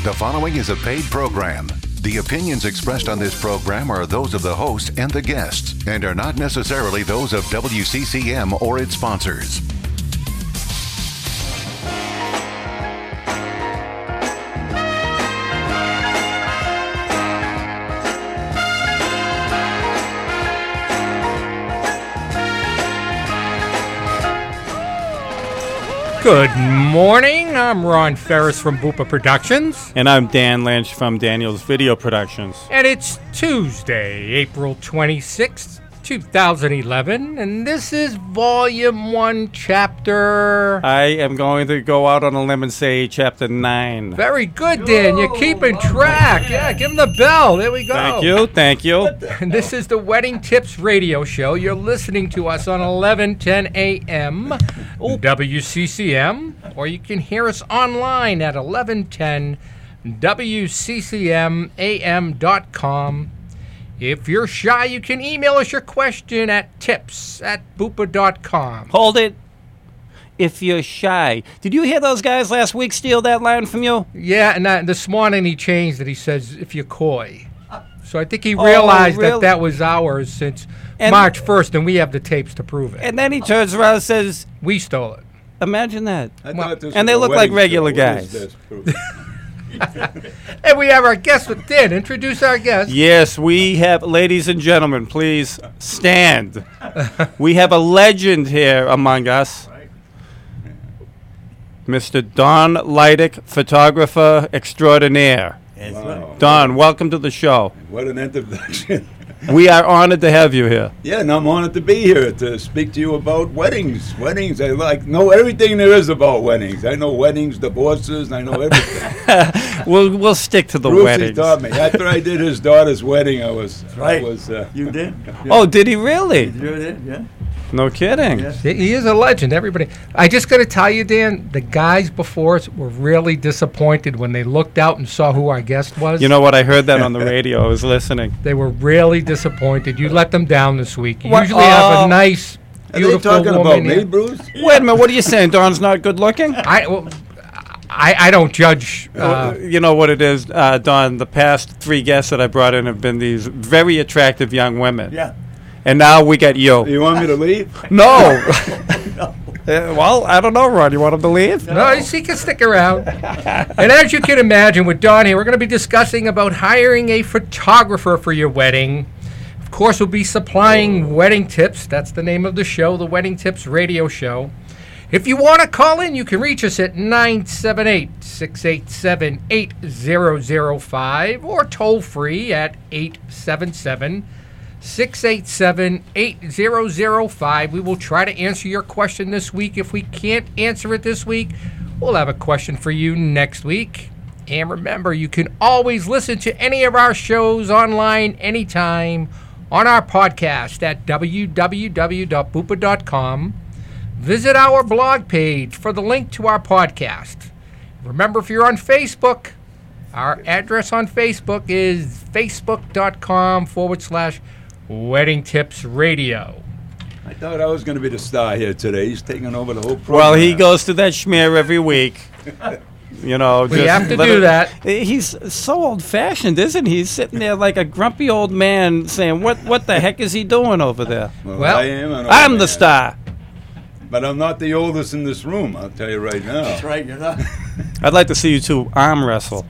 The following is a paid program. The opinions expressed on this program are those of the host and the guests and are not necessarily those of WCCM or its sponsors. Good morning, I'm Ron Ferris from Bupa Productions. And I'm Dan Lynch from Daniel's Video Productions. And it's Tuesday, April 26th, 2011, and this is Volume 1, Chapter... I am going to go out on a limb and say Chapter 9. Very good, Dan. You're keeping track. Yeah, give him the bell. There we go. Thank you. And this is the Wedding Tips Radio Show. You're listening to us on 1110 a.m. WCCM, or you can hear us online at 1110 WCCMAM.com. If you're shy, you can email us your question at tips@bupa.com. Hold it. If you're shy. Did you hear those guys last week steal that line from you? Yeah, and this morning he changed it. He says, if you're coy. So I think he realized that was ours since March 1st, and we have the tapes to prove it. And then he turns around and says... We stole it. Imagine that. And they look like regular guys. And we have our guest with Dan. Introduce our guest. Yes, we have, ladies and gentlemen, please stand. We have a legend here among us. Mr. Don Leidick, photographer extraordinaire. Wow. Don, welcome to the show. What an introduction. We are honored to have you here. Yeah, and I'm honored to be here to speak to you about weddings. Weddings, I know everything there is about weddings. I know weddings, divorces, I know everything. We'll stick to the Brucey weddings. taught me. After I did his daughter's wedding, I was... You did? Oh, did he really? You did, yeah. No kidding. Yes. He is a legend, everybody. I just got to tell you, Dan, the guys before us were really disappointed when they looked out and saw who our guest was. You know what? I heard that on the radio. I was listening. They were really disappointed. You let them down this week. You What? usually have a nice, Are they beautiful talking woman about me, here. Bruce? Wait a minute. What are you saying? Don's not good looking? I don't judge. You know what it is, Don? The past 3 guests that I brought in have been these very attractive young women. Yeah. And now we got you. You want me to leave? No. Well, I don't know, Ron. You want him to leave? No, he can stick around. And as you can imagine, with Don here, we're going to be discussing about hiring a photographer for your wedding. Of course, we'll be supplying wedding tips. That's the name of the show, the Wedding Tips Radio Show. If you want to call in, you can reach us at 978-687-8005 or toll free at 877-687-8005. We will try to answer your question this week. If we can't answer it this week, we'll have a question for you next week. And remember, you can always listen to any of our shows online anytime on our podcast at www.bupa.com. Visit our blog page for the link to our podcast. Remember, if you're on Facebook, our address on Facebook is facebook.com/Wedding Tips Radio. I thought I was going to be the star here today. He's taking over the whole program. Well, he goes to that schmear every week. You know, We have to do that. He's so old-fashioned, isn't he? He's sitting there like a grumpy old man saying, what the heck is he doing over there? Well, I am an old I'm the man. star. But I'm not the oldest in this room, I'll tell you right now. That's right, you're not. I'd like to see you two arm wrestle.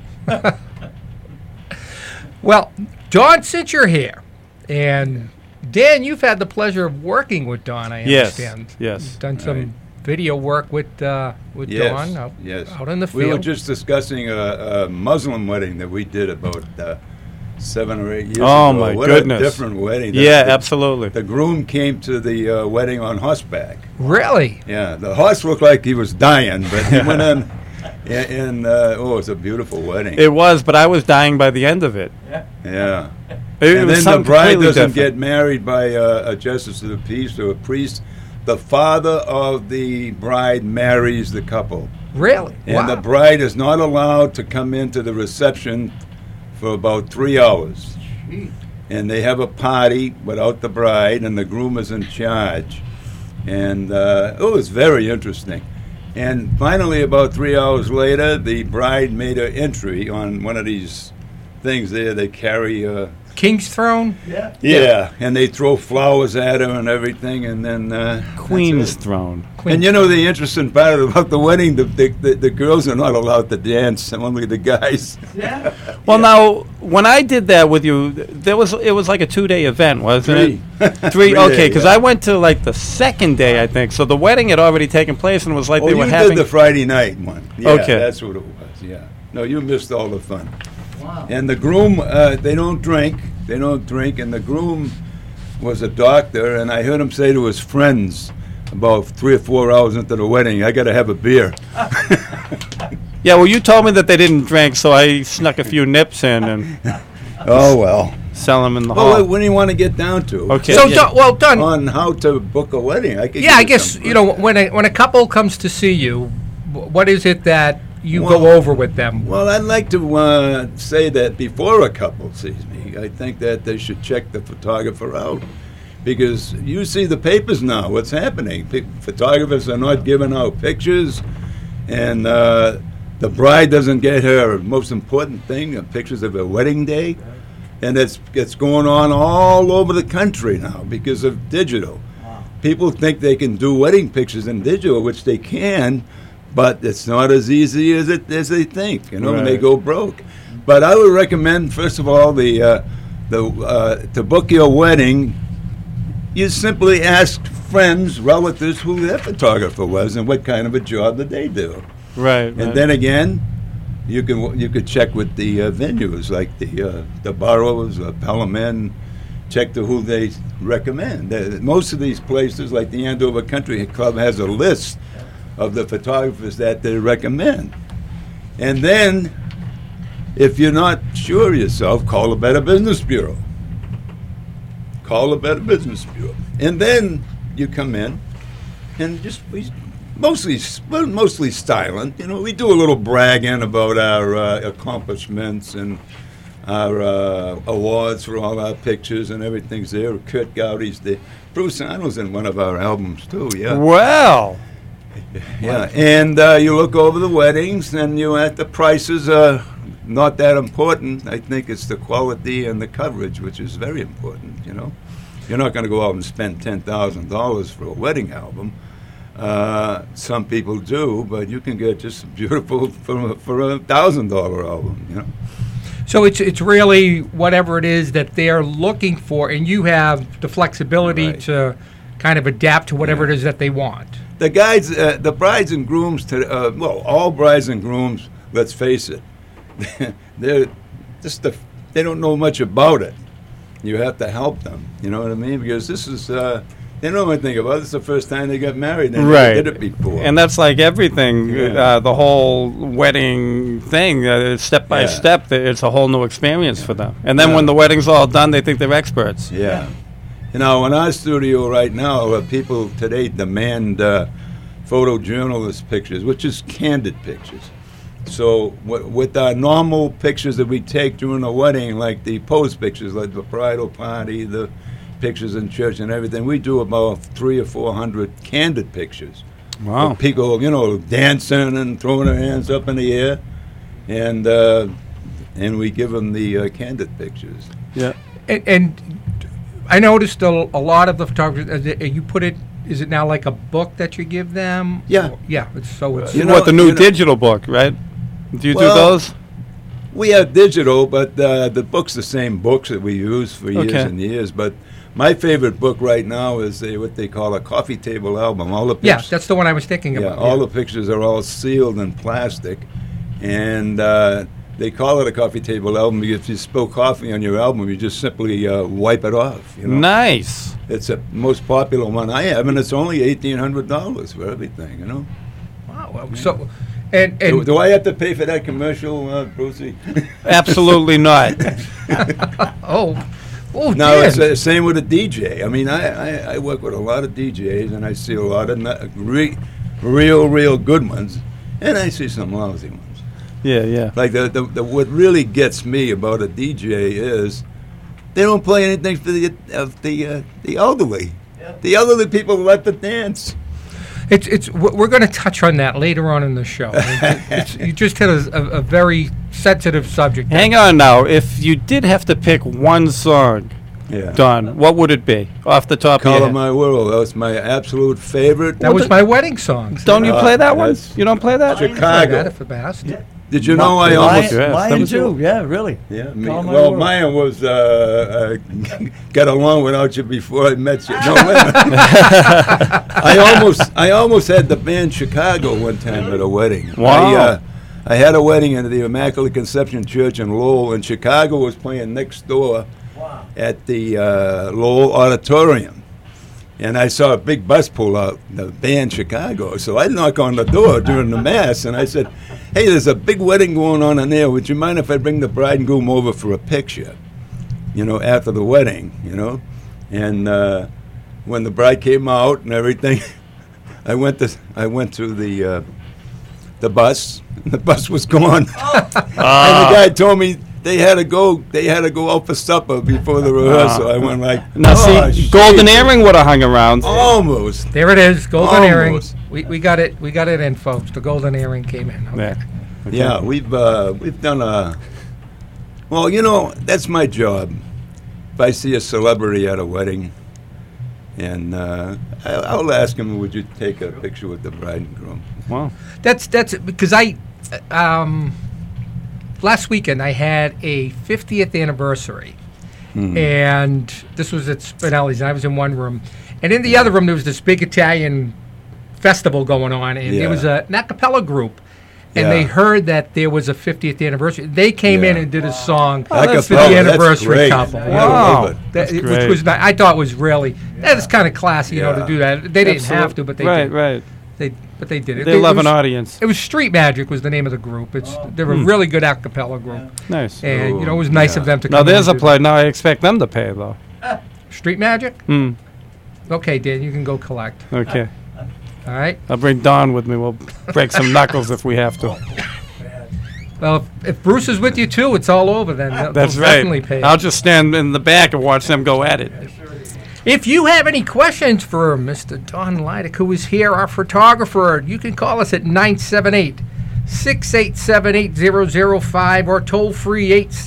Well, Dawn, since you're here, and Dan, you've had the pleasure of working with Dawn, I Yes, understand. yes. You've done some video work with Dawn out in the field. We were just discussing a Muslim wedding that we did about 7 or 8 years ago. Oh, my goodness. What a different wedding. Yeah, absolutely. The groom came to the wedding on horseback. Really? Yeah, the horse looked like he was dying, but he went in, and it was a beautiful wedding. It was, but I was dying by the end of it. Yeah. It And was then the something bride completely doesn't different. get married by a justice of the peace or a priest. The father of the bride marries the couple. Really? And Wow. the bride is not allowed to come into the reception for about 3 hours. And they have a party without the bride, and the groom is in charge. And it was very interesting. And finally, about 3 hours later, the bride made her entry on one of these things there. They carry King's Throne? yeah, and they throw flowers at her and everything, and then Queen's Throne. And you know the interesting part about the wedding, the girls are not allowed to dance, only the guys. Yeah. Well, now when I did that with you, it was like a 2-day event, wasn't it? Three. Okay, because I went to like the second day, I think. So the wedding had already taken place, and it was like they were you having. did the Friday night one. Yeah, Okay. that's what it was. Yeah. No, you missed all the fun. Wow. And the groom, they don't drink. They don't drink. And the groom was a doctor, and I heard him say to his friends about 3 or 4 hours into the wedding, I got to have a beer. Yeah, well, you told me that they didn't drink, so I snuck a few nips in and Oh, well. sell them in the Well, hall. what do you want to get down to? Okay. So, Yeah. Don, On how to book a wedding. I could yeah, I give you guess, some- you know, when a couple comes to see you, what is it that you Well- go over with them? Well, I'd like to say that before a couple sees me, I think that they should check the photographer out. Because you see the papers now, what's happening. Photographers are not giving out pictures, and the bride doesn't get her most important thing, pictures of her wedding day. And it's going on all over the country now because of digital. People think they can do wedding pictures in digital, which they can, but it's not as easy as they think, you know, when they Right. go broke. But I would recommend, first of all, to book your wedding, you simply ask friends, relatives, who their photographer was and what kind of a job did they do. Right. And then again, you could check with the venues like the boroughs, Pelham Inn, check to who they recommend. Most of these places, like the Andover Country Club, has a list of the photographers that they recommend. And then, if you're not sure yourself, call the Better Business Bureau. Call the Better Business Bureau. And then you come in and mostly silent. You know, we do a little bragging about our accomplishments and our awards for all our pictures and everything's there. Kurt Gowdy's there. Bruce Arnold's in one of our albums too. Yeah. Well. Yeah. And you look over the weddings, and the prices are not that important. I think it's the quality and the coverage, which is very important. You know, you're not going to go out and spend $10,000 for a wedding album. Some people do, but you can get just beautiful for a $1,000 album. You know. So it's really whatever it is that they're looking for, and you have the flexibility Right. to kind of adapt to whatever it is that they want. The guys, the brides and grooms, all brides and grooms, let's face it, they're just they don't know much about it. You have to help them, you know what I mean? Because this is, they don't know anything about it. This is the first time they got married. They Right. never did it before. And that's like everything, Yeah. the whole wedding thing, step by Yeah. step, it's a whole new experience for them. And then Yeah. when the wedding's all done, they think they're experts. Yeah. You know, in our studio right now, people today demand photojournalist pictures, which is candid pictures. So with our normal pictures that we take during a wedding, like the pose pictures, like the bridal party, the pictures in church and everything, we do about 300 or 400 candid pictures. Wow. With people, you know, dancing and throwing their hands up in the air, and we give them the candid pictures. Yeah. And I noticed a lot of the photographers, you put it, is it now like a book that you give them? Yeah. Yeah, it's You know- What, the new you know- digital book, right? Do you Well, do those? We have digital, but the book's the same books that we use for years Okay. and years. But my favorite book right now is what they call a coffee table album. All the Yeah, pictures, that's the one I was thinking about. all the pictures are all sealed in plastic, and they call it a coffee table album because if you spill coffee on your album, you just simply wipe it off. You know? Nice. It's the most popular one I have, and it's only $1,800 for everything. You know. Wow. So, and Do I have to pay for that commercial, Brucey? Absolutely not. oh, No, Dan. it's the same with a DJ. I mean, I work with a lot of DJs, and I see a lot of real good ones, and I see some lousy ones. Yeah, yeah. Like the what really gets me about a DJ is they don't play anything for the elderly. The elderly people like to dance. We're going to touch on that later on in the show. You just hit a very sensitive subject. Hang on now. If you did have to pick one song, Yeah. Don, what would it be off the top of your Color head? My World. That was my absolute favorite. That was my wedding song. Don't you play that one? that's You don't play that? I Chicago. got it for best. Yeah. Did you know I almost... Yes, that Mine was too. Yeah, really. Yeah, Call My well, World. mine was got along without you before I met you. No, wait a minute. I almost had the band Chicago one time at a wedding. Wow. I had a wedding at the Immaculate Conception Church in Lowell, and Chicago was playing next door at the Lowell Auditorium. And I saw a big bus pull out, the band Chicago. So I knock on the door during the Mass, and I said, hey, there's a big wedding going on in there. Would you mind if I bring the bride and groom over for a picture, after the wedding, And when the bride came out and everything, I went to the bus, and the bus was gone. And the guy told me they had to go out for supper before the rehearsal. I went like, Now, see, Golden shit. Earring would have hung around. Almost. There it is, golden earring. Almost. We got it. We got it in, folks. The golden earring came in. Okay. Yeah. Okay. Yeah, we've done a. Well, that's my job. If I see a celebrity at a wedding, and I'll ask him, would you take a picture with the bride and groom? Wow. That's because last weekend I had a 50th anniversary, and this was at Spinelli's, and I was in one room, and in the other room there was this big Italian festival going on, and there was an a cappella group, and they heard that there was a 50th anniversary. They came in and did a song for that's the Acapella, anniversary that's couple. great. Yeah. Wow. That- That's Which great. was I thought was really that's kind of classy, to Yeah. do that. They didn't have to, but they right, did. right. But they did it. They love an audience. It was Street Magic was the name of the group. They're a really good a cappella group, Nice. and it was nice of them to come. Now in there's and a do play. Now I expect them to pay though. that. Street Magic. Hmm. Okay, Dan, you can go collect. Okay. All right. I'll bring Don with me. We'll break some knuckles if we have to. Well, if Bruce is with you too, it's all over then. That's They'll right. Definitely pay. I'll just stand in the back and watch them go at it. If you have any questions for Mr. Don Leidick, who is here, our photographer, you can call us at 978-687-8005 or toll free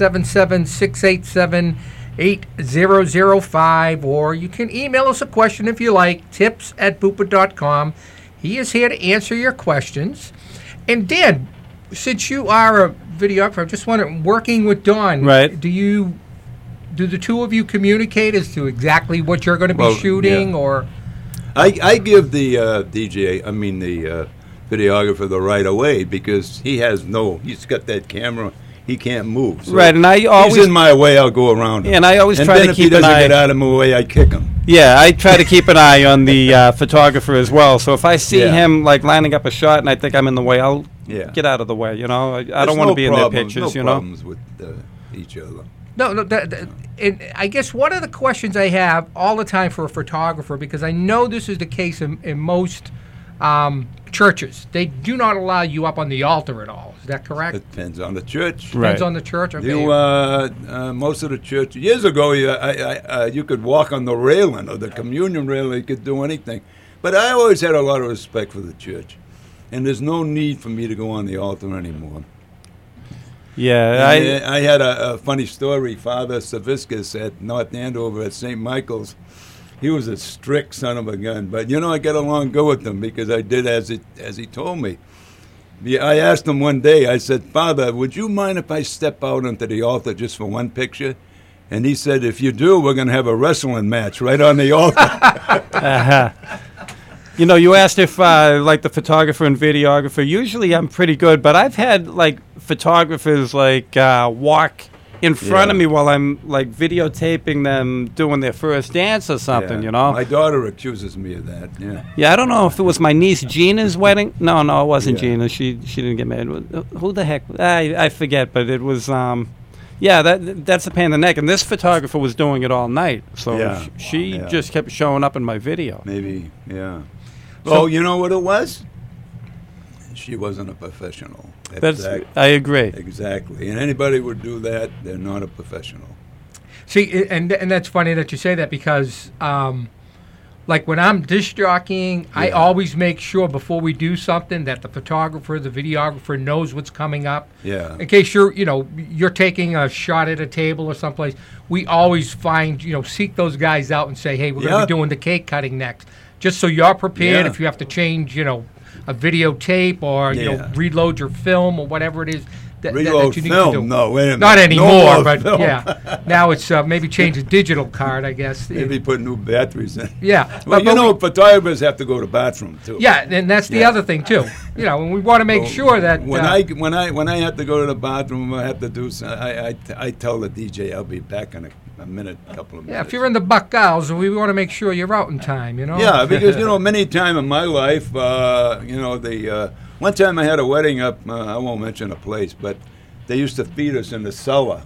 877-687-8005, or you can email us a question if you like, tips@bupa.com. He is here to answer your questions. And Dan, since you are a videographer, I'm just wondering, working with Don, Right. do the two of you communicate as to exactly what you're going to be Well, shooting, yeah. or I give the the videographer the right of way because he's got that camera, he can't move. So Right, and I always he's in my way, I'll go around him. and I always And try then to if he keep an doesn't eye. get out of my way, I kick him. Yeah, I try to keep an eye on the photographer as well. So if I see Yeah. him like lining up a shot and I think I'm in the way, I'll Yeah. get out of the way. I don't There's want to no be in their problems- pictures. No problems with each other. no. And I guess one of the questions I have all the time for a photographer, because I know this is the case in most churches, they do not allow you up on the altar at all. Is that correct? It depends on the church. Depends on the church. Okay. Most of the church years ago, you could walk on the railing or the communion railing. You could do anything, but I always had a lot of respect for the church, and there's no need for me to go on the altar anymore. Yeah, I had a funny story. Father Saviscus at North Andover at St. Michael's. He was a strict son of a gun, but I got along good with him because I did as he told me. I asked him one day, I said, Father, would you mind if I step out onto the altar just for one picture? And he said, if you do, we're going to have a wrestling match right on the altar. You asked if like the photographer and videographer. Usually I'm pretty good, but I've had like photographers like walk in front of me while I'm like videotaping them doing their first dance or something. Yeah. You know. My daughter accuses me of that, yeah. Yeah, I don't know if it was my niece Gina's wedding. No, it wasn't Yeah. Gina. She didn't get married. Who the heck? I forget, but it was. Yeah, that's a pain in the neck. And this photographer was doing it all night, so Yeah. she Yeah. just kept showing up in my video. Maybe, yeah. Oh, you know what it was? She wasn't a professional. I agree. Exactly. And anybody would do that, they're not a professional. See, and that's funny that you say that because like when I'm disc jockeying, I always make sure before we do something that the photographer, the videographer knows what's coming up. Yeah. In case you're taking a shot at a table or someplace, we always find, seek those guys out and say, hey, we're going to be doing the cake cutting next. Just so you're prepared if you have to change, a videotape or, reload your film or whatever it is. Reload that you film? need to do. No, wait a minute. Not anymore, No more but film. now it's maybe change the digital card, I guess. Maybe put new batteries in. Yeah. Well, photographers have to go to the bathroom too. Yeah, and that's the other thing too. And we want to make sure that when I have to go to the bathroom, I have to do. I tell the DJ I'll be back in a minute, couple of minutes. Yeah, if you're in the Buckeyes, we want to make sure you're out in time. Yeah, because many times in my life, one time I had a wedding up. I won't mention a place, but they used to feed us in the cellar,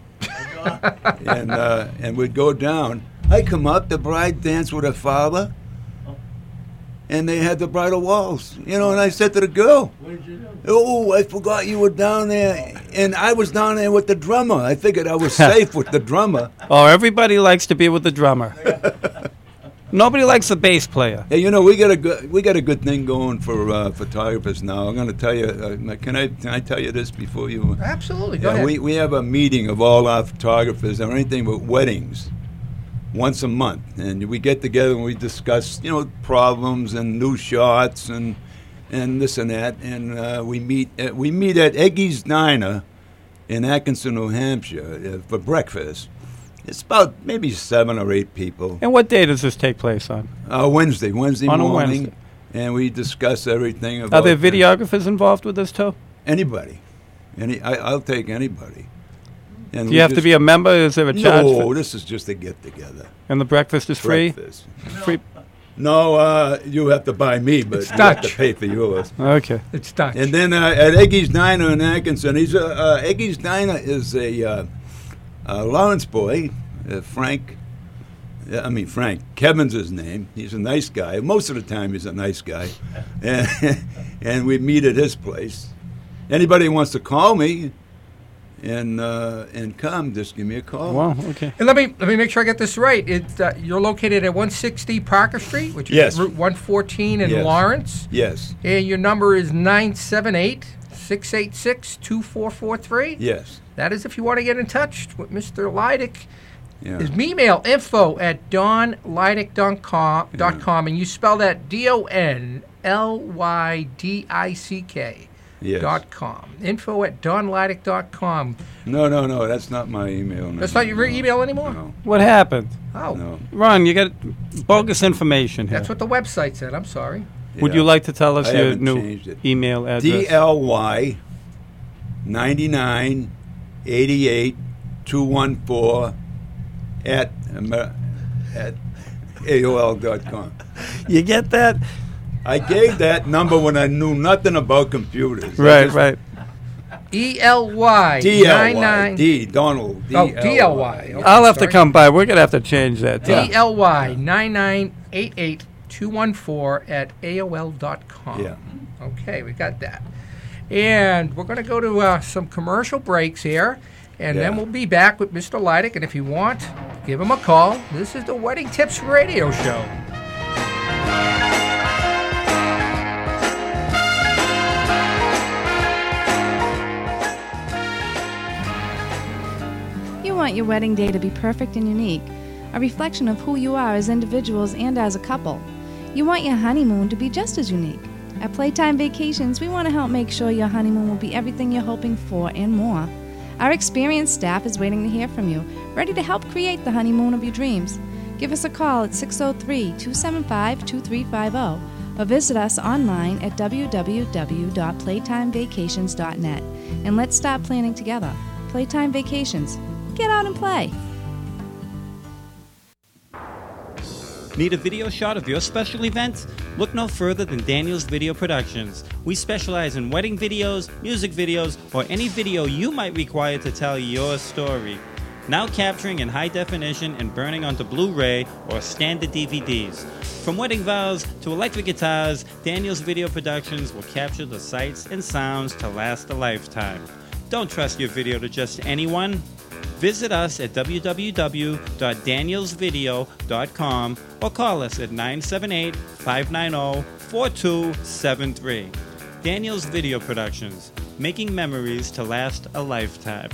and we'd go down. I come up, the bride danced with her father, and they had the bridal waltz. And I said to the girl, What did you do? "Oh, I forgot you were down there," and I was down there with the drummer. I figured I was safe with the drummer. Oh, everybody likes to be with the drummer. Nobody likes the bass player. Hey, we got a good thing going for photographers now. I'm going to tell you. Can I tell you this before you? Absolutely. Go ahead. We have a meeting of all our photographers or anything but weddings once a month, and we get together and we discuss problems and new shots and this and that, and we meet at Eggy's Diner in Atkinson, New Hampshire for breakfast. It's about maybe 7 or 8 people. And what day does this take place on? Wednesday On a morning. Wednesday. And we discuss everything about. Are there videographers involved with this too? Anybody. I'll take anybody. And Do you have to be a member? Is there a charge? No, this is just a get-together. And the breakfast is free? Breakfast. Free. No, you have to buy me, but It's you have to Dutch. pay for yours. Okay. It's Dutch. And then at Eggy's Diner in Atkinson, Eggy's Diner is a Lawrence boy, Frank. Frank. Kevin's his name. He's a nice guy. Most of the time, he's a nice guy. And we meet at his place. Anybody who wants to call me and come, just give me a call. Wow, okay. And let me make sure I get this right. You're located at 160 Parker Street, which is Route 114 in Yes. Lawrence. Yes. And your number is 978-686-2443. Yes. That is if you want to get in touch with Mr. Leidick. Yeah. His email, info@donleidick.com, and you spell that DONLYDICK. Yes. .com. Info@donleidick.com. No, that's not my email. That's not your email anymore? No. What happened? Oh, No. Ron, you got bogus information here. that's what the website said. I'm sorry. Would Yeah. you like to tell us I your haven't new changed it. email address? DLY9988-214 at AOL.com. You get that? I gave that number when I knew nothing about computers. Right, right. ELY DLY. 99. D. Donald. Oh, DLY. Okay, I'll have to sorry. come by. We're going to have to change that. too. DLY 9988-214 at AOL.com. Yeah. Okay, we got that. And we're going to go to some commercial breaks here, and then Yeah. we'll be back with Mr. Leidick. And if you want, give him a call. This is the Wedding Tips Radio Show. You want your wedding day to be perfect and unique, a reflection of who you are as individuals and as a couple. You want your honeymoon to be just as unique. At Playtime Vacations, we want to help make sure your honeymoon will be everything you're hoping for and more. Our experienced staff is waiting to hear from you, ready to help create the honeymoon of your dreams. Give us a call at 603-275-2350 or visit us online at www.playtimevacations.net. And let's start planning together. Playtime Vacations. Get out and play. Need a video shot of your special event? Look no further than Daniel's Video Productions. We specialize in wedding videos, music videos, or any video you might require to tell your story. Now capturing in high definition and burning onto Blu-ray or standard DVDs. From wedding vows to electric guitars, Daniel's Video Productions will capture the sights and sounds to last a lifetime. Don't trust your video to just anyone. Visit us at www.danielsvideo.com or call us at 978-590-4273. Daniels Video Productions, making memories to last a lifetime.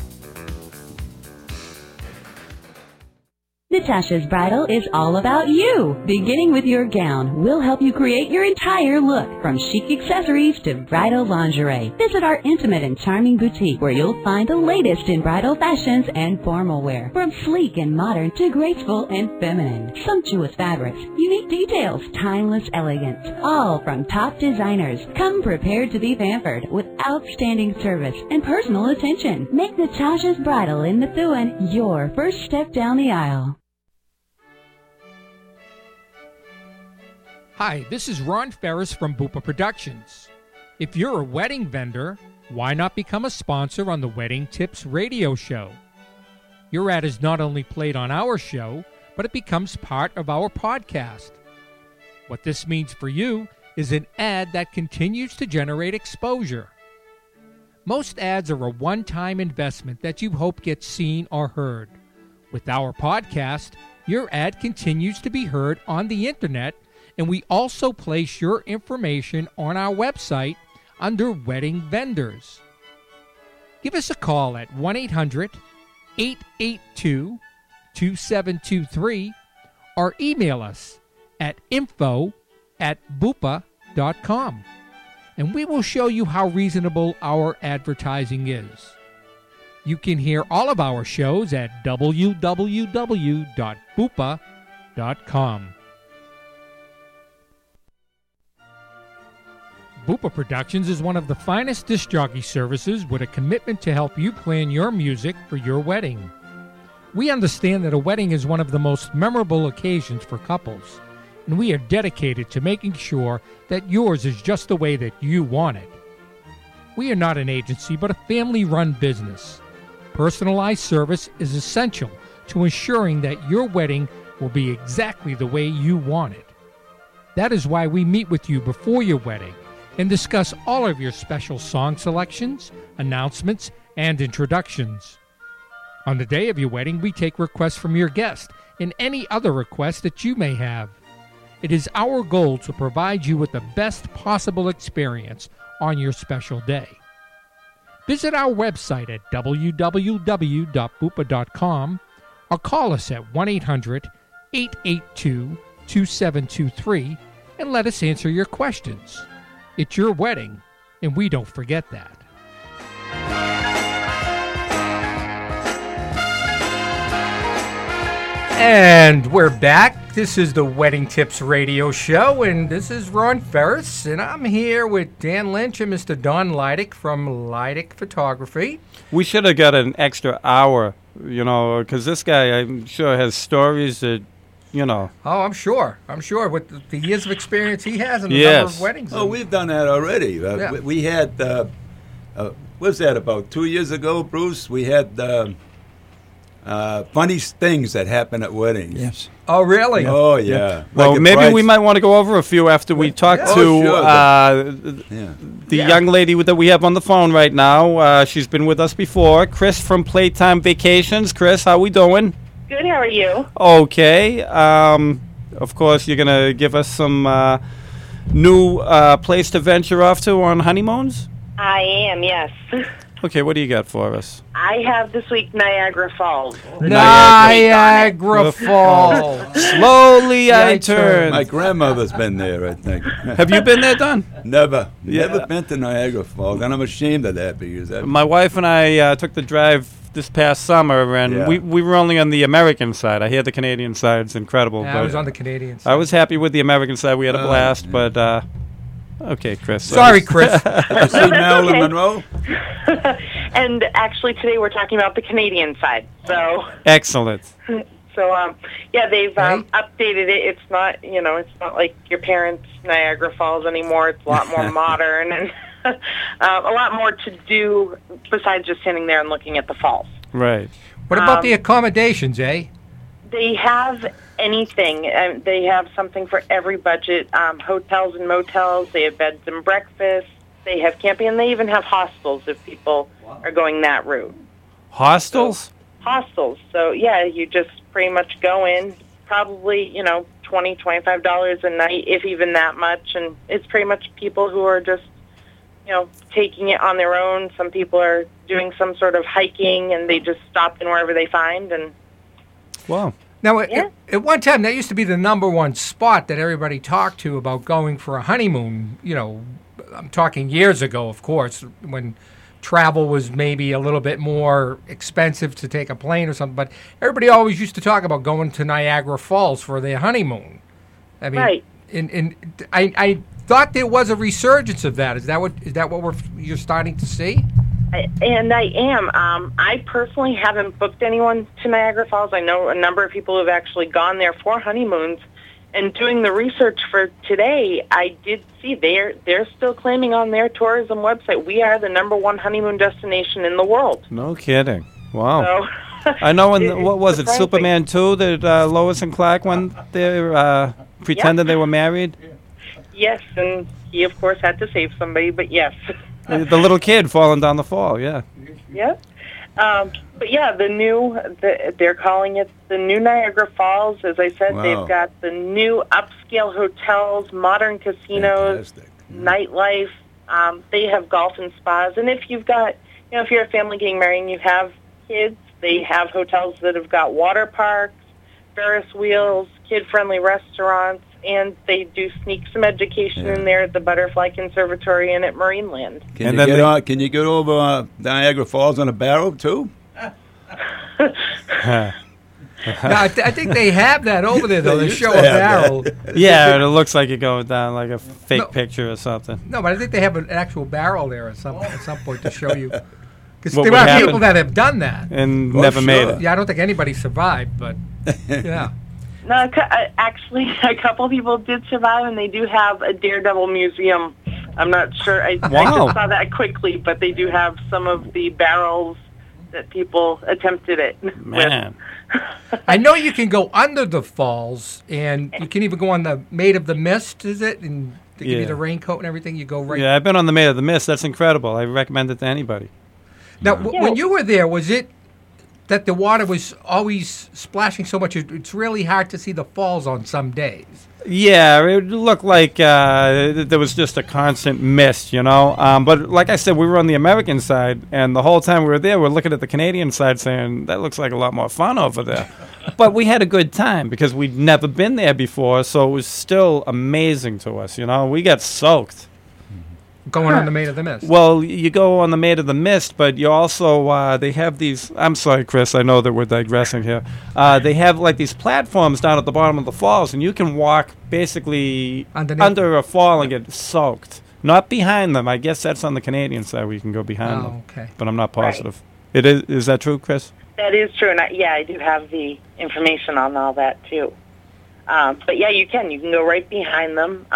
Natasha's Bridal is all about you. Beginning with your gown, we'll help you create your entire look, from chic accessories to bridal lingerie. Visit our intimate and charming boutique where you'll find the latest in bridal fashions and formal wear, from sleek and modern to graceful and feminine. Sumptuous fabrics, unique details, timeless elegance, all from top designers. Come prepared to be pampered with outstanding service and personal attention. Make Natasha's Bridal in Methuen your first step down the aisle. Hi, this is Ron Ferris from Bupa Productions. If you're a wedding vendor, why not become a sponsor on the Wedding Tips radio show? Your ad is not only played on our show, but it becomes part of our podcast. What this means for you is an ad that continues to generate exposure. Most ads are a one-time investment that you hope gets seen or heard. With our podcast, your ad continues to be heard on the internet, and we also place your information on our website under Wedding Vendors. Give us a call at 1-800-882-2723 or email us at info@bupa.com, and we will show you how reasonable our advertising is. You can hear all of our shows at www.bupa.com. Bupa Productions is one of the finest disc jockey services with a commitment to help you plan your music for your wedding. We understand that a wedding is one of the most memorable occasions for couples, and we are dedicated to making sure that yours is just the way that you want it. We are not an agency, but a family-run business. Personalized service is essential to ensuring that your wedding will be exactly the way you want it. That is why we meet with you before your wedding and discuss all of your special song selections, announcements, and introductions. On the day of your wedding, we take requests from your guest and any other requests that you may have. It is our goal to provide you with the best possible experience on your special day. Visit our website at www.bupa.com or call us at 1-800-882-2723 and let us answer your questions. It's your wedding, and we don't forget that. And we're back. This is the Wedding Tips radio show, and this is Ron Ferris, and I'm here with Dan Lynch and Mr. Don Leidick from Leidick Photography. We should have got an extra hour, because this guy, I'm sure, has stories that, Oh, I'm sure. With the years of experience he has in the number of weddings. Oh, we've done that already. Yeah. We had, what was that, about 2 years ago, Bruce? We had funny things that happen at weddings. Yes. Oh, really? Oh, yeah. Well, maybe we might want to go over a few after we talk the young lady that we have on the phone right now. She's been with us before. Chris from Playtime Vacations. Chris, how we doing? Good, how are you? Okay. Of course, you're going to give us some new place to venture off to on honeymoons? I am, yes. Okay, what do you got for us? I have this week Niagara Falls. Niagara Falls. Slowly I turn. My grandmother's been there, I think. Have you been there, Don? Never. Never been to Niagara Falls, and I'm ashamed of that because my wife and I took the drive this past summer, and we were only on the American side. I hear the Canadian side's incredible. Yeah, but I was on the Canadian side. I was happy with the American side. We had a blast, but okay, Chris. Sorry, Chris. Did you see Marilyn Monroe? And actually today we're talking about the Canadian side. So excellent. So they've updated it. It's not, it's not like your parents' Niagara Falls anymore. It's a lot more modern and a lot more to do besides just sitting there and looking at the falls. Right. What about the accommodations, eh? They have anything. They have something for every budget. Hotels and motels. They have beds and breakfasts. They have camping, and they even have hostels if people are going that route. Hostels? hostels. So yeah, you just pretty much go in, probably, $20, $25 a night, if even that much, and it's pretty much people who are just, taking it on their own. Some people are doing some sort of hiking, and they just stop in wherever they find. And Wow. Now, at one time, that used to be the number one spot that everybody talked to about going for a honeymoon. I'm talking years ago, of course, when travel was maybe a little bit more expensive to take a plane or something. But everybody always used to talk about going to Niagara Falls for their honeymoon. I mean, right. And I thought there was a resurgence of that. Is that what you're starting to see? And I am. I personally haven't booked anyone to Niagara Falls. I know a number of people who have actually gone there for honeymoons. And doing the research for today, I did see they're still claiming on their tourism website, we are the #1 honeymoon destination in the world. No kidding. Wow. So, I know what was it, surprising. Superman 2, that Lois and Clark went there pretending they were married? Yes, and he, of course, had to save somebody, but yes. The little kid falling down the fall, yeah. Yep. But yeah, they're calling it the new Niagara Falls. As I said, Wow. They've got the new upscale hotels, modern casinos, Fantastic. nightlife. They have golf and spas. And if you've got, if you're a family getting married and you have kids, they have hotels that have got water parks, Ferris wheels, kid-friendly restaurants, and they do sneak some education in there at the Butterfly Conservatory and at Marineland. Can you get over Niagara Falls on a barrel too? No, I think they have that over there, though. They used show to a have barrel. Yeah, it looks like you're going down like a fake No. picture or something. No, but I think they have an actual barrel there at some point to show you. Because What there would are happen? people that have done that. And Well, never made sure. it. Yeah, I don't think anybody survived, but yeah. No, actually, a couple people did survive, and they do have a Daredevil museum. I'm not sure. I Wow. just saw that quickly, but they do have some of the barrels that people attempted it Man. I know you can go under the falls, and you can even go on the Maid of the Mist, is it? And they give you Yeah. the raincoat and everything. You go right. Yeah, I've been on the Maid of the Mist. That's incredible. I recommend it to anybody. Now, when you were there, was it that the water was always splashing so much? It's really hard to see the falls on some days. Yeah, it looked like there was just a constant mist, But like I said, we were on the American side, and the whole time we were there, we're looking at the Canadian side saying, that looks like a lot more fun over there. But we had a good time because we'd never been there before, so it was still amazing to us, We got soaked. Going on the Maid of the Mist. Well, you go on the Maid of the Mist, but you also, they have these, I'm sorry, Chris, I know that we're digressing here. They have like these platforms down at the bottom of the falls, and you can walk basically Underneath. under a fall and get soaked. Not behind them. I guess that's on the Canadian side where you can go behind them. Okay. But I'm not positive. It is that true, Chris? That is true, and I do have the information on all that too. But yeah, you can go right behind them,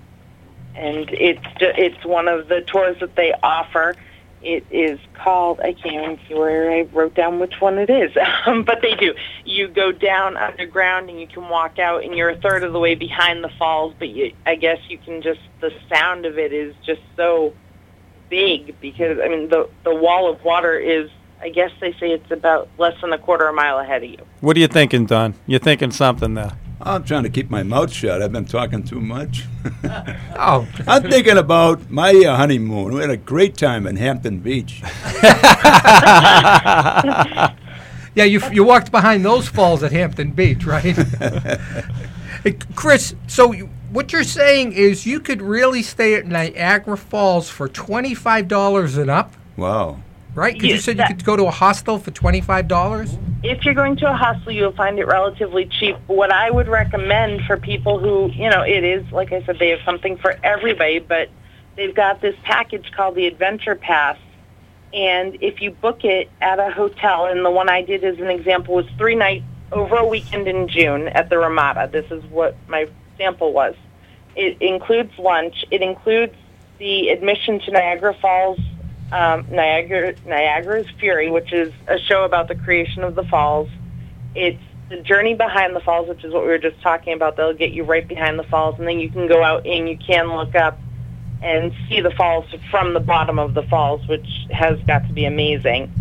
and it's one of the tours that they offer. It is called, I can't even see where I wrote down which one it is, but they do. You go down underground and you can walk out, and you're a third of the way behind the falls, but I guess you can the sound of it is just so big because, the wall of water is, I guess they say it's about less than a quarter of a mile ahead of you. What are you thinking, Don? You're thinking something there. I'm trying to keep my mouth shut. I've been talking too much. Oh. I'm thinking about my honeymoon. We had a great time in Hampton Beach. Yeah, you walked behind those falls at Hampton Beach, right? Hey, Chris, so what you're saying is you could really stay at Niagara Falls for $25 and up, Wow. right? Because you Yes, said you could go to a hostel for $25? If you're going to a hostel, you'll find it relatively cheap. What I would recommend for people who, it is, like I said, they have something for everybody, but they've got this package called the Adventure Pass. And if you book it at a hotel, and the one I did as an example was 3 nights over a weekend in June at the Ramada. This is what my sample was. It includes lunch. It includes the admission to Niagara Falls, Niagara's Fury, which is a show about the creation of the falls. It's the journey behind the falls, which is what we were just talking about. They'll get you right behind the falls, and then you can go out and you can look up and see the falls from the bottom of the falls, which has got to be amazing.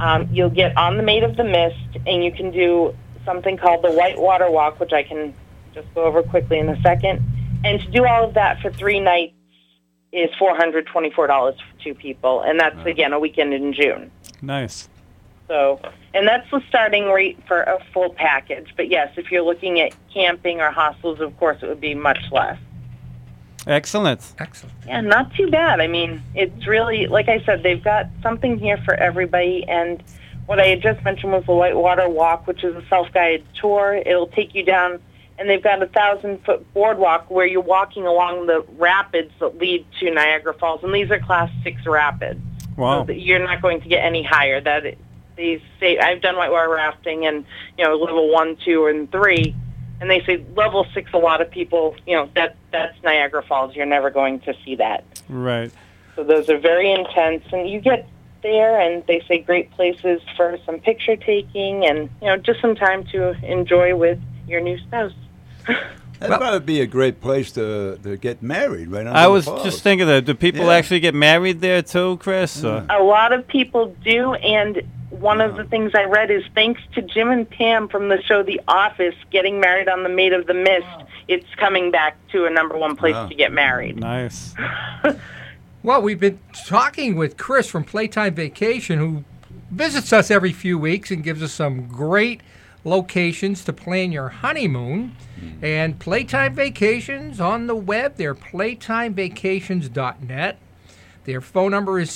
You'll get on the Maid of the Mist, and you can do something called the Whitewater Walk, which I can just go over quickly in a second. And to do all of that for 3 nights is $424 for 2 people, and that's, again, a weekend in June. Nice. So, and that's the starting rate for a full package. But, yes, if you're looking at camping or hostels, of course, it would be much less. Excellent. Excellent. Yeah, not too bad. I mean, it's really, like I said, they've got something here for everybody. And what I had just mentioned was the Whitewater Walk, which is a self-guided tour. It'll take you down, and they've got a 1,000-foot boardwalk where you're walking along the rapids that lead to Niagara Falls. And these are Class 6 rapids. Wow. So you're not going to get any higher. They say, I've done whitewater rafting and, level 1, 2, and 3. And they say level 6, a lot of people, that's Niagara Falls. You're never going to see that. Right. So those are very intense. And you get there, and they say great places for some picture taking and, just some time to enjoy with your new spouse. That'd probably be a great place to get married, right? I was just thinking that. Do people actually get married there too, Chris? A lot of people do, and one of the things I read is thanks to Jim and Pam from the show The Office getting married on the Maid of the Mist, it's coming back to a #1 place to get married. Nice. Well, we've been talking with Chris from Playtime Vacation, who visits us every few weeks and gives us some great locations to plan your honeymoon. And Playtime Vacations on the web, they're playtimevacations.net. Their phone number is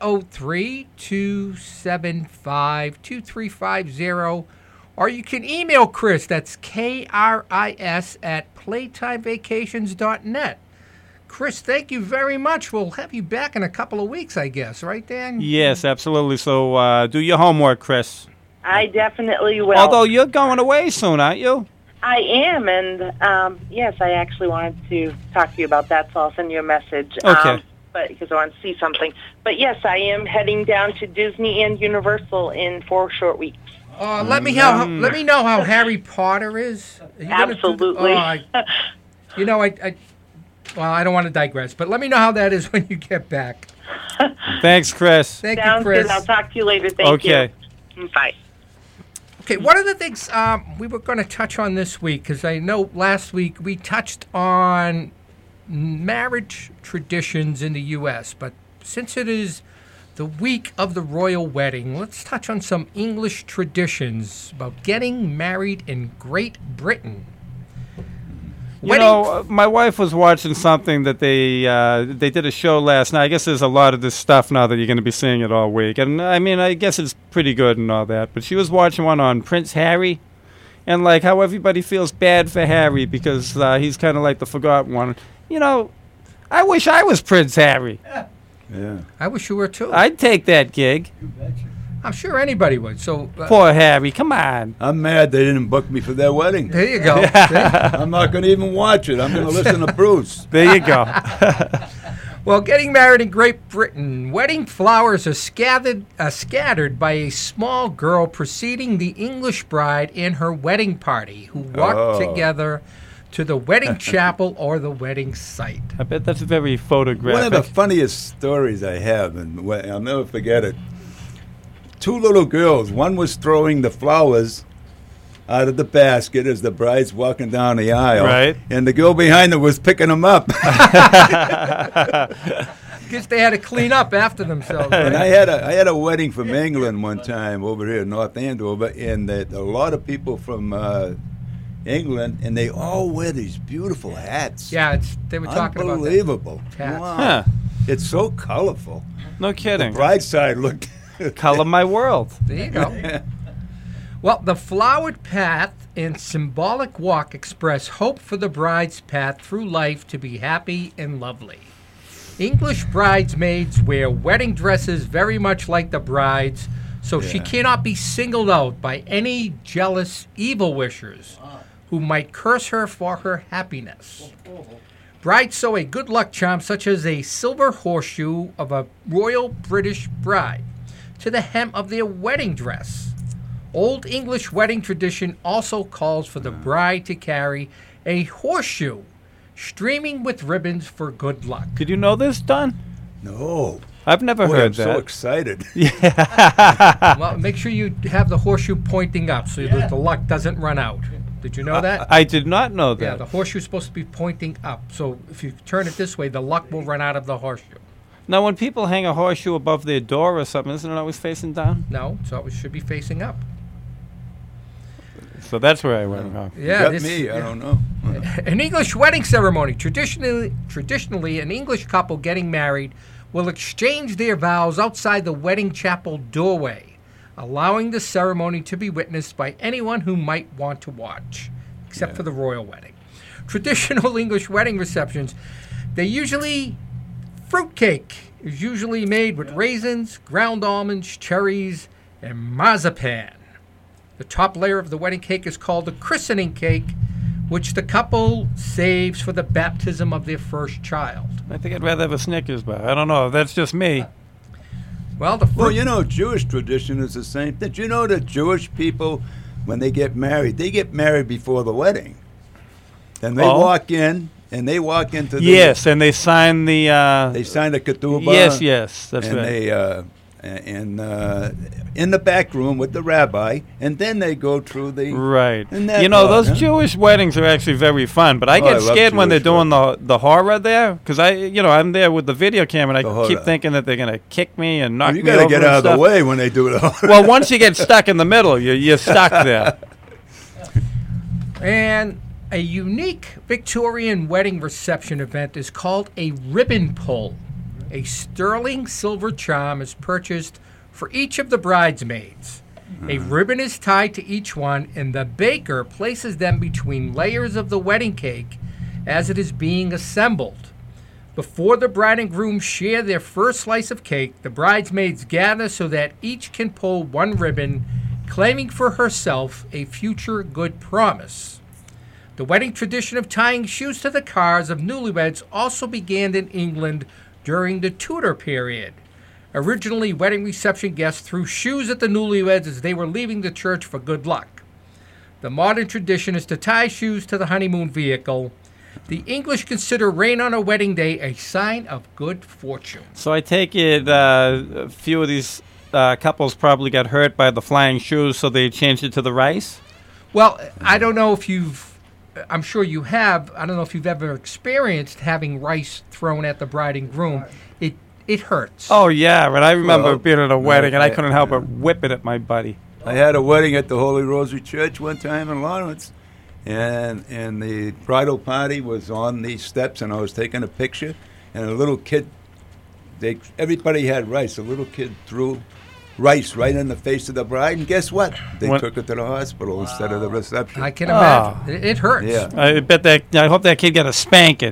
603-275-2350. Or you can email Chris, that's KRIS at playtimevacations.net. Chris, thank you very much. We'll have you back in a couple of weeks, I guess. Right, Dan? Yes, absolutely. So do your homework, Chris. I definitely will. Although you're going away soon, aren't you? I am, and yes, I actually wanted to talk to you about that, so I'll send you a message. Okay. Because I want to see something. But yes, I am heading down to Disney and Universal in 4 short weeks. Let me know how Harry Potter is. Absolutely. I don't want to digress, but let me know how that is when you get back. Thanks, Chris. Thank Sounds you, Chris. good. I'll talk to you later. Thank you. Bye. Okay, one of the things we were going to touch on this week, because I know last week we touched on marriage traditions in the U.S., but since it is the week of the royal wedding, let's touch on some English traditions about getting married in Great Britain. My wife was watching something that they did a show last night. I guess there's a lot of this stuff now that you're going to be seeing it all week. And, I mean, I guess it's pretty good and all that. But she was watching one on Prince Harry and, like, how everybody feels bad for Harry because he's kind of like the forgotten one. I wish I was Prince Harry. Yeah. I wish you were, too. I'd take that gig. You betcha. I'm sure anybody would. So poor Harry, come on. I'm mad they didn't book me for their wedding. There you go. I'm not going to even watch it. I'm going to listen to Bruce. There you go. Well, getting married in Great Britain, wedding flowers are scattered by a small girl preceding the English bride in her wedding party, who walk together to the wedding chapel or the wedding site. I bet that's very photographic. One of the funniest stories I have, and I'll never forget it. 2 little girls. One was throwing the flowers out of the basket as the bride's walking down the aisle. Right. And the girl behind her was picking them up. Guess they had to clean up after themselves. Right? And I had a wedding from England one time over here in North Andover, and a lot of people from England, and they all wear these beautiful hats. Yeah, they were talking about that. Unbelievable. Hats. Wow. Huh. It's so colorful. No kidding. The bride side looked... Color my world. There you go. Well, the flowered path and symbolic walk express hope for the bride's path through life to be happy and lovely. English bridesmaids wear wedding dresses very much like the bride's, so she cannot be singled out by any jealous evil wishers who might curse her for her happiness. Brides sew a good luck charm such as a silver horseshoe of a royal British bride to the hem of their wedding dress. Old English wedding tradition also calls for the bride to carry a horseshoe streaming with ribbons for good luck. Did you know this, Don? No. I've never Boy, heard I'm that. so excited. Well, make sure you have the horseshoe pointing up so that the luck doesn't run out. Did you know that? I did not know that. Yeah, the horseshoe's supposed to be pointing up. So if you turn it this way, the luck will run out of the horseshoe. Now, when people hang a horseshoe above their door or something, isn't it always facing down? No, so it should be facing up. So that's where I went wrong. Yeah, You got me. I don't know. An English wedding ceremony. Traditionally, an English couple getting married will exchange their vows outside the wedding chapel doorway, allowing the ceremony to be witnessed by anyone who might want to watch, except for the royal wedding. Traditional English wedding receptions, fruitcake is usually made with raisins, ground almonds, cherries, and marzipan. The top layer of the wedding cake is called the christening cake, which the couple saves for the baptism of their first child. I think I'd rather have a Snickers bar. I don't know. That's just me. Well, Jewish tradition is the same thing. Did you know that Jewish people, when they get married before the wedding? And they walk in, and they walk into the... Yes, and they sign the... they sign the ketubah. Yes, that's and right. In the back room with the rabbi, and then they go through the... Right. And that You know, part, those Jewish weddings are actually very fun, but I I get love scared when they're Jewish doing the horror there, because I'm there with the video camera, and The I horror. keep thinking that they're going to kick me and knock You me got to over get and out of the stuff. way when they do it. Well, once you get stuck in the middle, you're stuck there. And a unique Victorian wedding reception event is called a ribbon pull. A sterling silver charm is purchased for each of the bridesmaids. A ribbon is tied to each one, and the baker places them between layers of the wedding cake as it is being assembled. Before the bride and groom share their first slice of cake, the bridesmaids gather so that each can pull one ribbon, claiming for herself a future good promise. The wedding tradition of tying shoes to the cars of newlyweds also began in England during the Tudor period. Originally, wedding reception guests threw shoes at the newlyweds as they were leaving the church for good luck. The modern tradition is to tie shoes to the honeymoon vehicle. The English consider rain on a wedding day a sign of good fortune. So I take it a few of these couples probably got hurt by the flying shoes, so they changed it to the rice? Well, I don't know if I'm sure you have. I don't know if you've ever experienced having rice thrown at the bride and groom. It hurts. Oh, yeah, but I remember being at a wedding, and I I- couldn't help but whip it at my buddy. I had a wedding at the Holy Rosary Church one time in Lawrence, and the bridal party was on these steps, and I was taking a picture, and a little kid, everybody had rice. A little kid threw rice right in the face of the bride, and guess what? They took her to the hospital instead of the reception. I can imagine. It hurts. Yeah. I hope that kid got a spanking.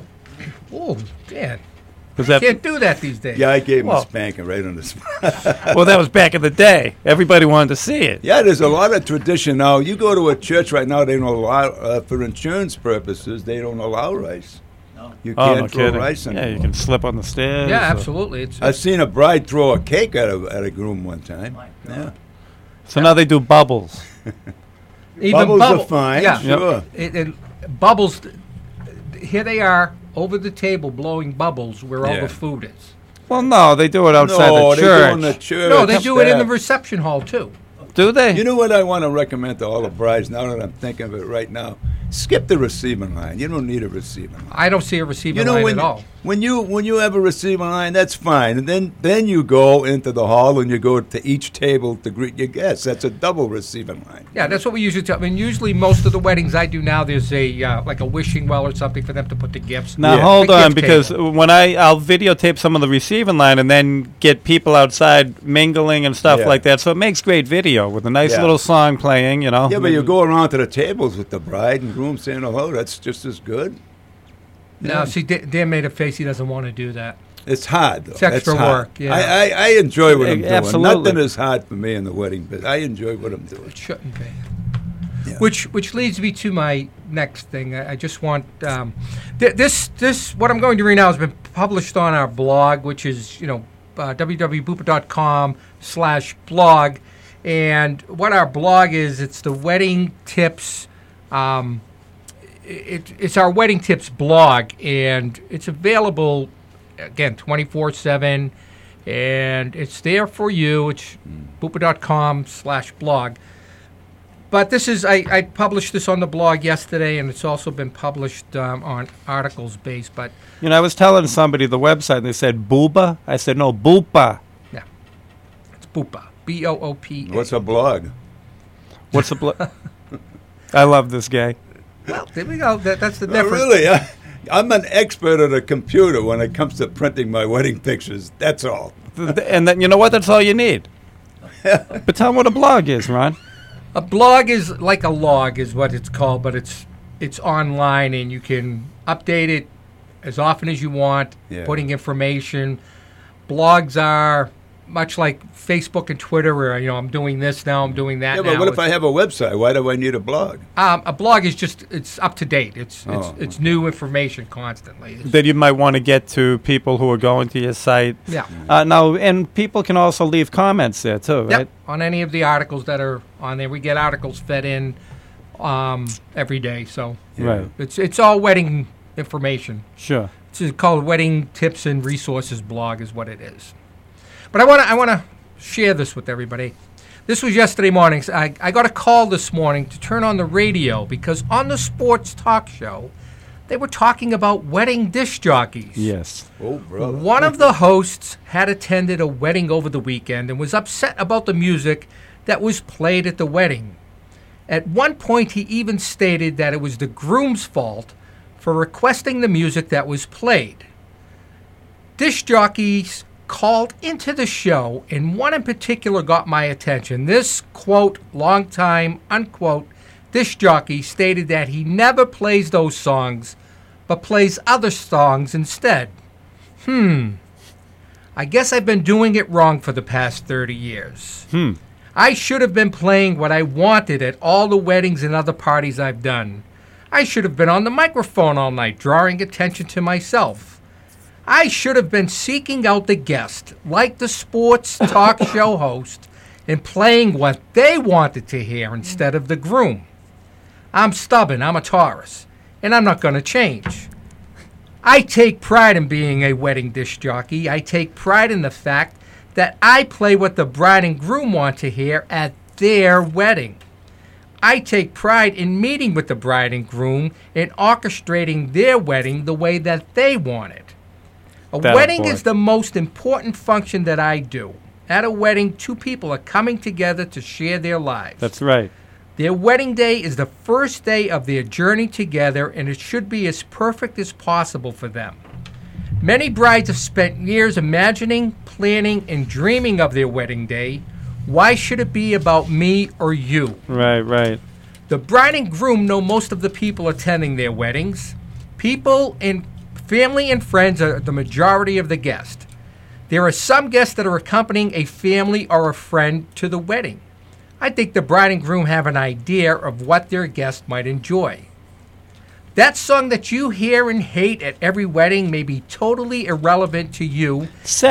Oh, Dan. That, Can't do that these days. Yeah, I gave him a spanking right on the spot. Well, that was back in the day. Everybody wanted to see it. Yeah, there's a lot of tradition now. You go to a church right now, they don't allow, for insurance purposes, they don't allow rice. No. You can't no throw kidding. rice in. Yeah, you can slip on the stairs. Yeah, absolutely. I've seen a bride throw a cake at a groom one time. Yeah. So now they do bubbles. Even Bubbles are fine, Yeah, sure. Bubbles. Here they are over the table blowing bubbles where all Yeah. the food is. Well, no, they do it outside No, the they do church. in the church. No, they do it in the That- reception hall too. Do they? You know what I want to recommend to all the brides now that I'm thinking of it right now? Skip the receiving line. You don't need a receiving line. I don't see a receiving You know line when at all. when you have a receiving line, that's fine. And then you go into the hall and you go to each table to greet your guests. That's a double receiving line. Yeah, that's what we usually tell. I mean, usually most of the weddings I do now, there's a like a wishing well or something for them to put the gifts. Now Yeah. hold The on, gift because table. when I'll videotape some of the receiving line and then get people outside mingling and stuff Yeah. like that, so it makes great video with a nice Yeah. little song playing, you know. Yeah, but you go around to the tables with the bride and groom saying hello. That's just as good. No, see, Dan made a face. He doesn't want to do that. It's hard, though. It's extra That's hard. work, yeah. I enjoy what I'm doing. Absolutely. Nothing is hard for me in the wedding, but I enjoy what I'm doing. It shouldn't be. Yeah. Which leads me to my next thing. I just want this what I'm going to read now has been published on our blog, which is www.booper.com/blog, and what our blog is, it's the wedding tips. It's our wedding tips blog, and it's available again 24/7. And it's there for you. It's bupa.com/blog. But this is, I published this on the blog yesterday, and it's also been published on articles based. But You know, I was telling somebody the website, and they said Booba. I said, no, Bupa. yeah, it's Bupa. B-O-O-P-A. What's a blog? What's the I love this guy. Well, there we go. That's the Oh, difference. really? I'm an expert at a computer when it comes to printing my wedding pictures. That's all. And then, you know what? That's all you need. But tell them what a blog is, Ron. A blog is like a log is what it's called, but it's online, and you can update it as often as you want, Yeah. putting information. Blogs are much like Facebook and Twitter, where I'm doing this now, I'm doing that Yeah, now. but what if I have a website? Why do I need a blog? A blog is just it's up to date. It's Oh. it's new information constantly. That you might want to get to people who are going to your site. Yeah. Now, and people can also leave comments there, too, right? Yep. On any of the articles that are on there, we get articles fed in every day. So Right. it's all wedding information. Sure. It's called Wedding Tips and Resources blog is what it is. But I want to share this with everybody. This was yesterday morning. I got a call this morning to turn on the radio because on the sports talk show, they were talking about wedding disc jockeys. Yes. Oh, brother. One of the hosts had attended a wedding over the weekend and was upset about the music that was played at the wedding. At one point, he even stated that it was the groom's fault for requesting the music that was played. Disc jockeys called into the show, and one in particular got my attention. This, quote, long time, unquote, disc jockey stated that he never plays those songs, but plays other songs instead. I guess I've been doing it wrong for the past 30 years. I should have been playing what I wanted at all the weddings and other parties I've done. I should have been on the microphone all night, drawing attention to myself. I should have been seeking out the guest, like the sports talk show host, and playing what they wanted to hear instead of the groom. I'm stubborn, I'm a Taurus, and I'm not going to change. I take pride in being a wedding disc jockey. I take pride in the fact that I play what the bride and groom want to hear at their wedding. I take pride in meeting with the bride and groom and orchestrating their wedding the way that they want it. A That wedding boy. is the most important function that I do. At a wedding, two people are coming together to share their lives. That's right. Their wedding day is the first day of their journey together, and it should be as perfect as possible for them. Many brides have spent years imagining, planning, and dreaming of their wedding day. Why should it be about me or you? Right, right. The bride and groom know most of the people attending their weddings. People and family and friends are the majority of the guests. There are some guests that are accompanying a family or a friend to the wedding. I think the bride and groom have an idea of what their guest might enjoy. That song that you hear and hate at every wedding may be totally irrelevant to you.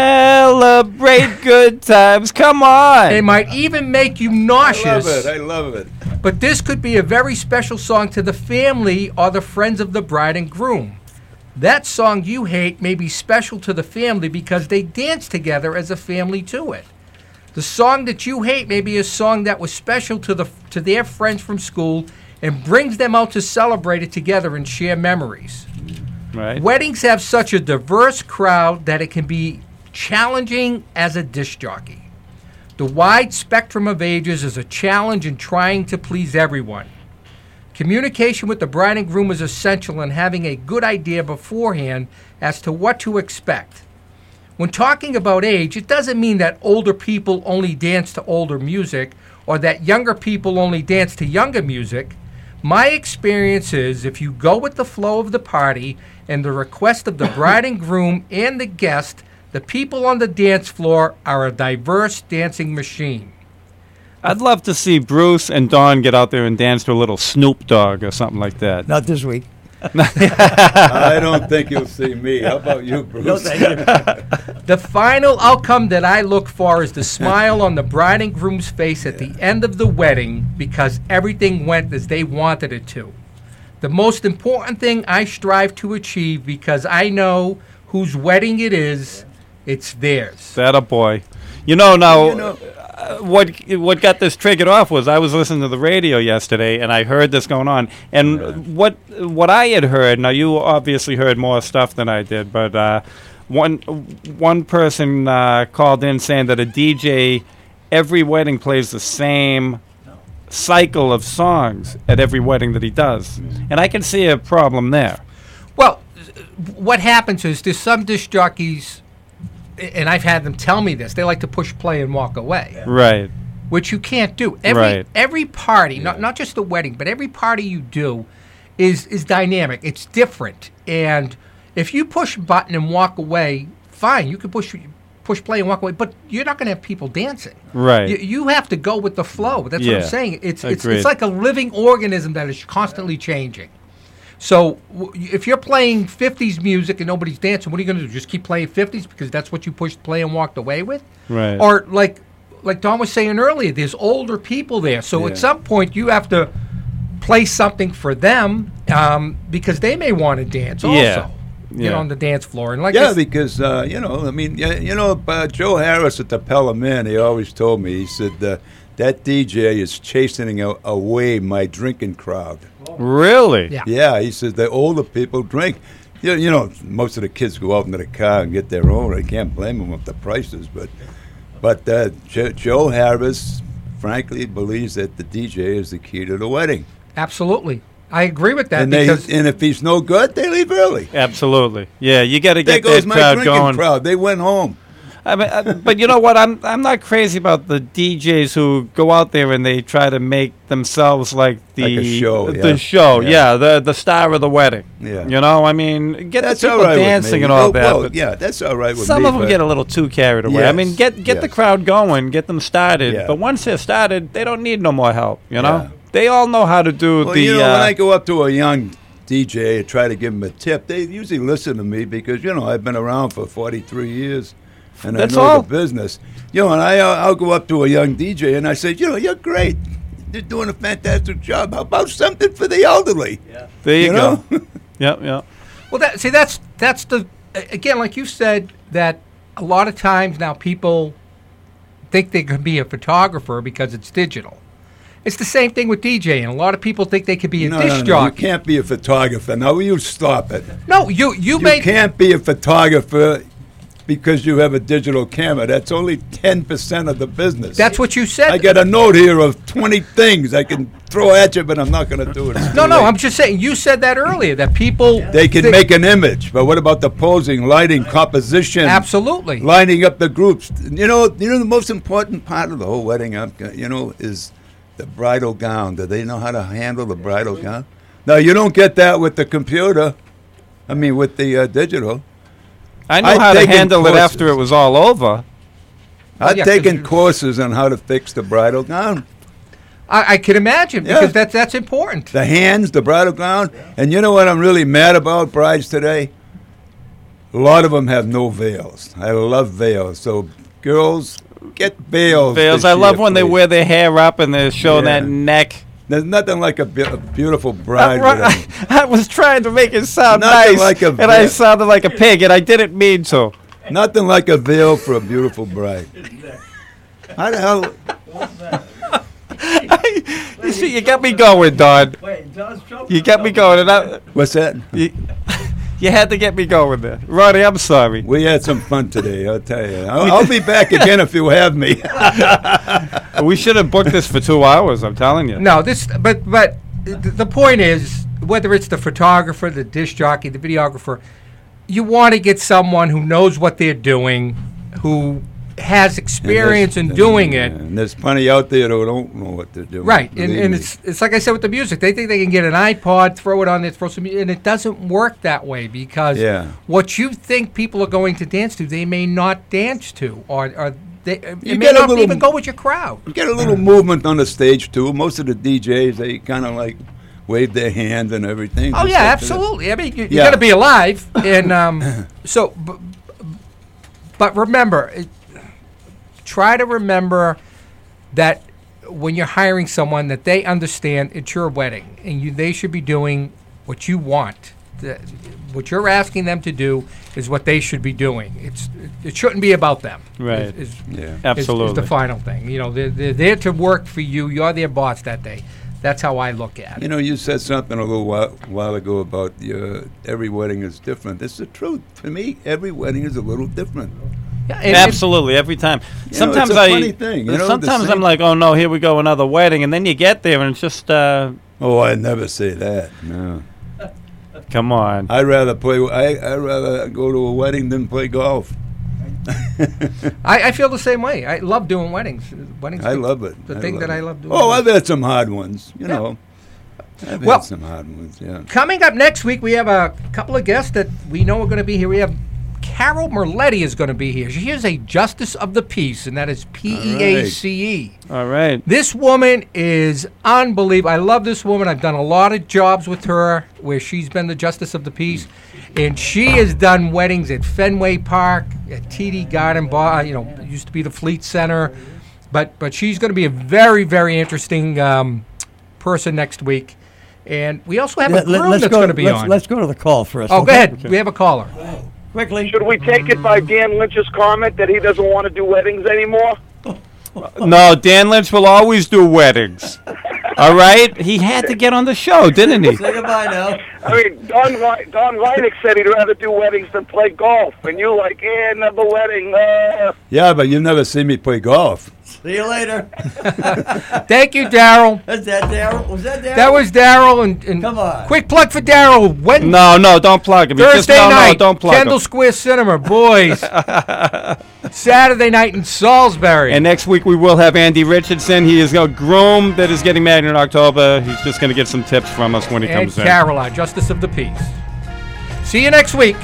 Celebrate good times. Come on. It might even make you nauseous. I love it. But this could be a very special song to the family or the friends of the bride and groom. That song you hate may be special to the family because they dance together as a family to it. The song that you hate may be a song that was special to their friends from school and brings them out to celebrate it together and share memories. Right. Weddings have such a diverse crowd that it can be challenging as a disc jockey. The wide spectrum of ages is a challenge in trying to please everyone. Communication with the bride and groom is essential in having a good idea beforehand as to what to expect. When talking about age, it doesn't mean that older people only dance to older music or that younger people only dance to younger music. My experience is if you go with the flow of the party and the request of the bride and groom and the guest, the people on the dance floor are a diverse dancing machine. I'd love to see Bruce and Dawn get out there and dance to a little Snoop Dogg or something like that. Not this week. I don't think you'll see me. How about you, Bruce? No, thank you. The final outcome that I look for is the smile on the bride and groom's face at the end of the wedding because everything went as they wanted it to. The most important thing I strive to achieve because I know whose wedding it is It's theirs. That a boy. Now, what got this triggered off was I was listening to the radio yesterday, and I heard this going on. And what I had heard, now you obviously heard more stuff than I did, but one person called in saying that a DJ, every wedding plays the same cycle of songs at every wedding that he does. And I can see a problem there. Well, what happens is there's some disc jockeys, and I've had them tell me this, they like to push play and walk away. Right. Which you can't do. Right. Every party, not just the wedding, but every party you do is dynamic. It's different. And if you push a button and walk away, fine, you can push play and walk away, but you're not going to have people dancing. Right. You have to go with the flow. That's what I'm saying. It's like a living organism that is constantly changing. So if you're playing 50s music and nobody's dancing, what are you going to do? Just keep playing 50s because that's what you pushed play and walked away with? Right. Or like Don was saying earlier, there's older people there. So at some point you have to play something for them because they may want to dance also. Get on the dance floor. And because, Joe Harris at the Pelham, he always told me, he said, that DJ is chasing away my drinking crowd. Really? Yeah, he says the older people drink. Most of the kids go out into the car and get their own. I can't blame them with the prices. But Joe Harris, frankly, believes that the DJ is the key to the wedding. Absolutely. I agree with that. And if he's no good, they leave early. Absolutely. Yeah, you got to get that crowd going. Crowd. They went home. I mean, but you know what? I'm not crazy about the DJs who go out there and they try to make themselves like the show. The star of the wedding. Yeah. I mean, get that's the people dancing and all that. Well, that's all right with some me. Some of them get a little too carried away. Yes, I mean, get the crowd going, get them started. Yeah. But once they're started, they don't need no more help. They all know how to do when I go up to a young DJ and try to give them a tip, they usually listen to me because I've been around for 43 years. And that's I know all. the business. And I'll go up to a young DJ and I say, you're great. You're doing a fantastic job. How about something for the elderly? Yeah. There you go. Yep. Well, that's the, again, like you said, that a lot of times now people think they could be a photographer because it's digital. It's the same thing with DJing. A lot of people think they could be a disc jockey. You can't be a photographer. No, you stop it. No, you can't be a photographer because you have a digital camera. That's only 10% of the business. That's what you said. I got a note here of 20 things I can throw at you, but I'm not going to do it. No, I'm just saying. You said that earlier, that people... They can make an image, but what about the posing, lighting, composition? Absolutely. Lining up the groups. The most important part of the whole wedding, is the bridal gown. Do they know how to handle the bridal gown? No, you don't get that with the computer. I mean, with the digital. I know how to handle it after it was all over. I've taken courses on how to fix the bridal gown. I can imagine, because that's important. The hands, the bridal gown. And you know what I'm really mad about, brides today? A lot of them have no veils. I love veils. So, girls, get veils. Veils. I love when they wear their hair up and they show that neck. There's nothing like a beautiful bride. I was trying to make it sound nice, and I sounded like a pig, and I didn't mean to. Nothing like a veil for a beautiful bride. How the hell? You see, you got me going, Don. You got me going. What's that? You had to get me going there. Ronnie, I'm sorry. We had some fun today, I'll tell you. I'll be back again if you have me. We should have booked this for 2 hours, I'm telling you. No, but the point is, whether it's the photographer, the disc jockey, the videographer, you want to get someone who knows what they're doing, who has experience in doing it. And there's plenty out there who don't know what they're doing. Right, and it's like I said with the music. They think they can get an iPod, throw it on there, throw some music, and it doesn't work that way because what you think people are going to dance to, they may not dance to, or it may not even go with your crowd. You get a little movement on the stage, too. Most of the DJs, they kind of like wave their hands and everything. Oh, yeah, absolutely. I mean, you got to be alive. And but remember... Try to remember that when you're hiring someone, that they understand it's your wedding, and they should be doing what you want. what you're asking them to do is what they should be doing. It shouldn't be about them. Right. Is Absolutely. the final thing. You know, they're there to work for you. You're their boss that day. That's how I look at it. You know, you said something a little while ago about every wedding is different. It's the truth. For me, every wedding is a little different. Yeah, Absolutely, every time. Sometimes it's a funny thing. You know, sometimes I'm like, oh no, here we go, another wedding, and then you get there and it's just. Oh, I never say that. No. Come on. I'd rather go to a wedding than play golf. I feel the same way. I love doing weddings. I love it. The thing that I love doing. Oh, I've had some hard ones, you know. I've had some hard ones, yeah. Coming up next week, we have a couple of guests that we know are going to be here. We have Carol Merletti is going to be here. She is a Justice of the Peace, and that is PEACE. All right. This woman is unbelievable. I love this woman. I've done a lot of jobs with her where she's been the Justice of the Peace, and she has done weddings at Fenway Park, at TD Garden Bar. You know, it used to be the Fleet Center, but she's going to be a very, very interesting person next week. And we also have a groom that's going to be on. Let's go to the call first. Oh, go ahead. Okay. We have a caller. Quickly. Should we take it by Dan Lynch's comment that he doesn't want to do weddings anymore? No, Dan Lynch will always do weddings. All right? He had to get on the show, didn't he? Say goodbye now. I mean, Don Reinick said he'd rather do weddings than play golf. And you're like, another wedding. Yeah, but you never see me play golf. See you later. Thank you, Daryl. Is that Daryl? Was that Daryl? That was Daryl. And come on. Quick plug for Daryl. No, don't plug him. Thursday night, no, don't plug Kendall him. Square Cinema, boys. Saturday night in Salisbury. And next week we will have Andy Richardson. He is a groom that is getting married in October. He's just going to get some tips from us when he comes in. And Carol, our Justice of the Peace. See you next week.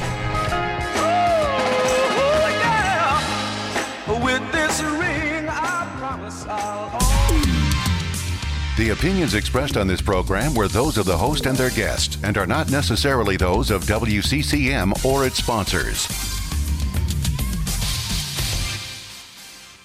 The opinions expressed on this program were those of the host and their guests and are not necessarily those of WCCM or its sponsors.